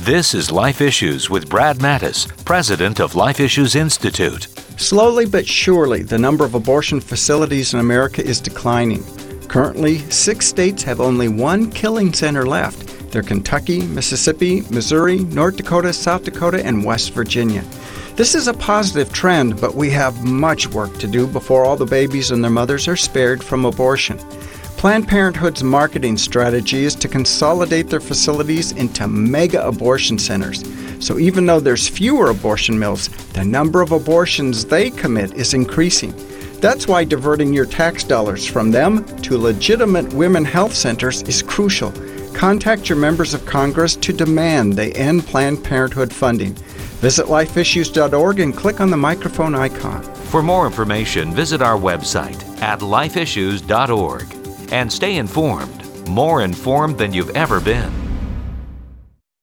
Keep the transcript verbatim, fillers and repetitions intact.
This is Life Issues with Brad Mattis, president of Life Issues Institute. Slowly but surely, the number of abortion facilities in America is declining. Currently, six states have only one killing center left. They're Kentucky, Mississippi, Missouri, North Dakota, South Dakota, and West Virginia. This is a positive trend, but we have much work to do before all the babies and their mothers are spared from abortion. Planned Parenthood's marketing strategy is to consolidate their facilities into mega abortion centers. So even though there's fewer abortion mills, the number of abortions they commit is increasing. That's why diverting your tax dollars from them to legitimate women health centers is crucial. Contact your members of Congress to demand they end Planned Parenthood funding. Visit life issues dot org and click on the microphone icon. For more information, visit our website at life issues dot org and stay informed, more informed than you've ever been.